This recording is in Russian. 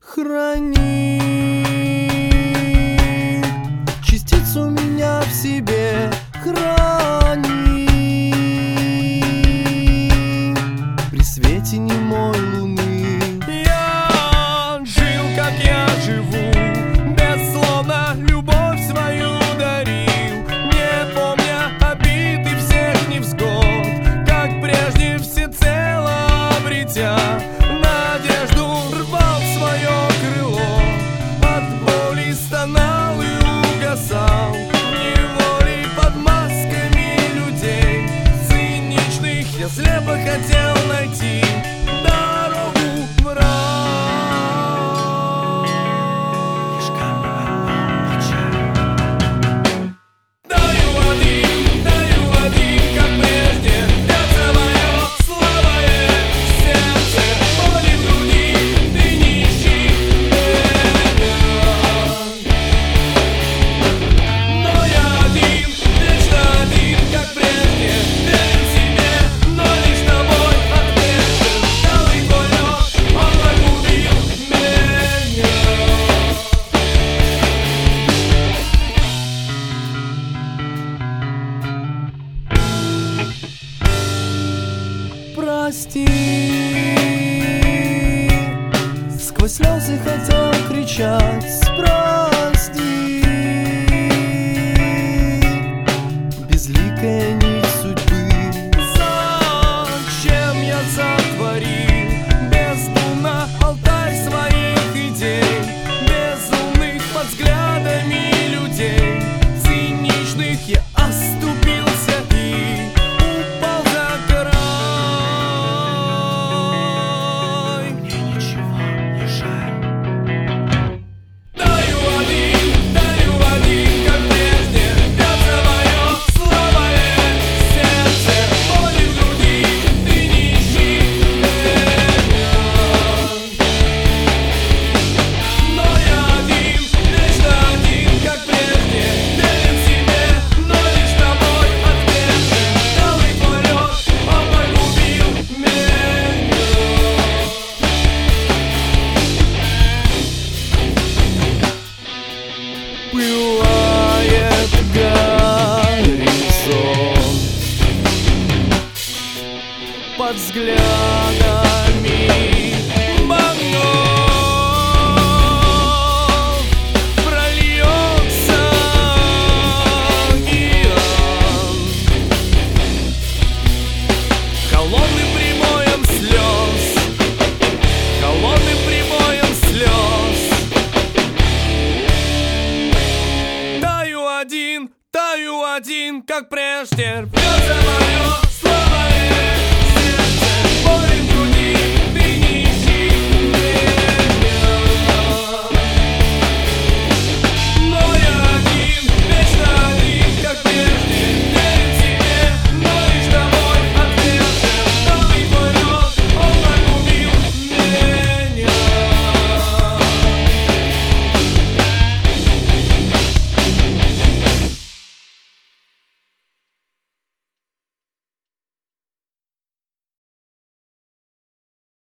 Храни частицу меня в себе, храни при свете немой луны. Я жил, как я живу, бессловно любовь свою дарил, не помня обид и всех невзгод, как прежде всецело обретя надежду, рвал свое крыло, от боли стонал и угасал в неволе под масками людей циничных. Я слепо хотел найти дорогу в рай. Даю один, как прежде, бьется мое слабое сердце, боли в груди, ты не ищи меня. Но я один, вечно один, как прежде, верен себе, но лишь тобой отвержен. Белый твой лед, он погубил меня. Прости, сквозь слезы хотел кричать, прости, безликая нить судьбы. Зачем я сотворил бездумно алтарь своих идей, безумных под взглядами людей циничных? Я оступился и упал за край. Мне ничего не жаль. Даю один, как прежде, бьется мое слабое сердце, боли в груди, ты не ищи меня. Но я один, вечно один, как прежде, верен себе, но лишь тобой отвержен. Белый твой лед, он погубил меня. Пылает горизонт под взглядами богов, прольется океан холодным прибоем слез, холодным прибоем слез. Таю один, как прежде, рвется мое